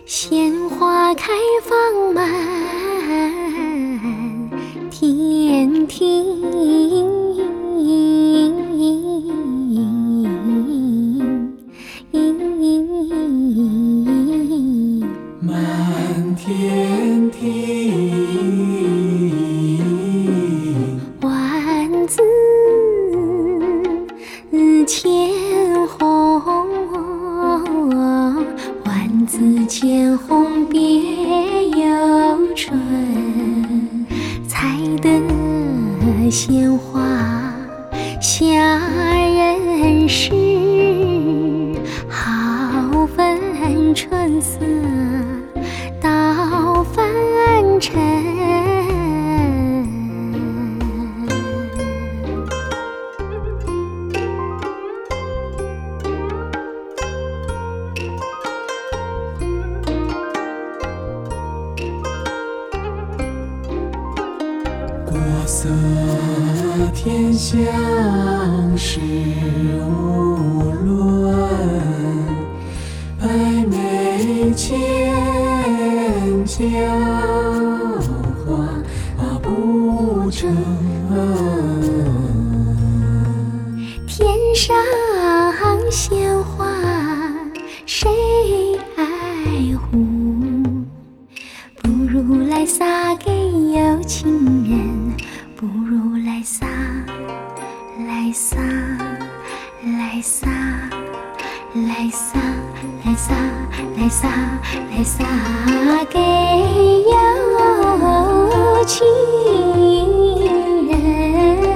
鲜花开放满天庭， 满天庭， 万紫千红，万紫千红别有春，采得鲜花下人世，好分春色到凡尘。 国色天香事无论，百媚千娇花不争。 天上鲜花谁爱护？不如来撒给有情人，不如来撒，来撒，来撒，来撒，来撒，来撒，来撒给有情人。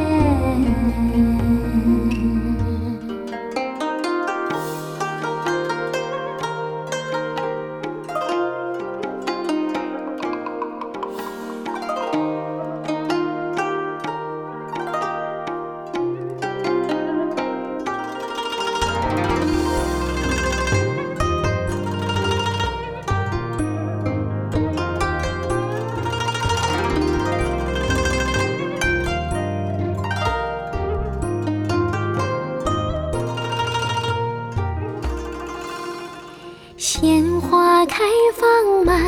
鲜花开放满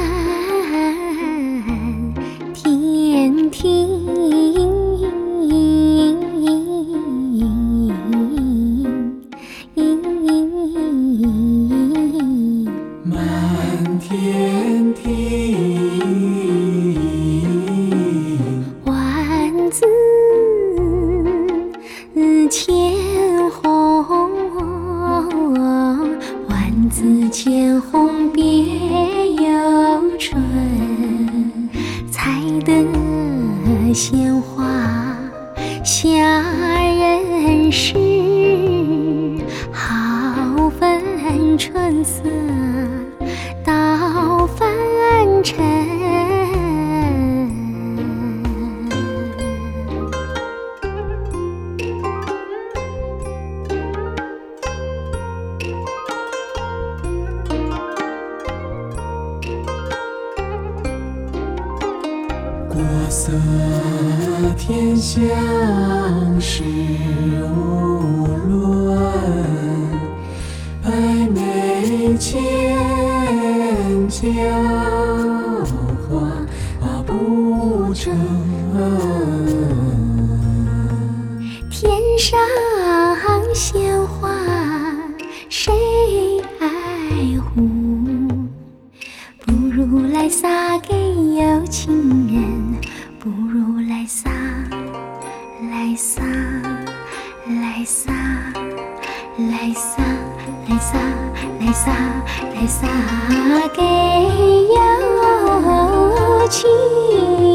天庭， 满天庭， 万紫千红，万紫千红别有春，采得鲜花下人世，好分春色到凡尘。 国色天香事无论，百媚千娇花不争。 天上鲜花谁爱护？不如来撒给有情人，不如来撒，来撒，来撒，来撒，来撒，来撒，来撒给有情人。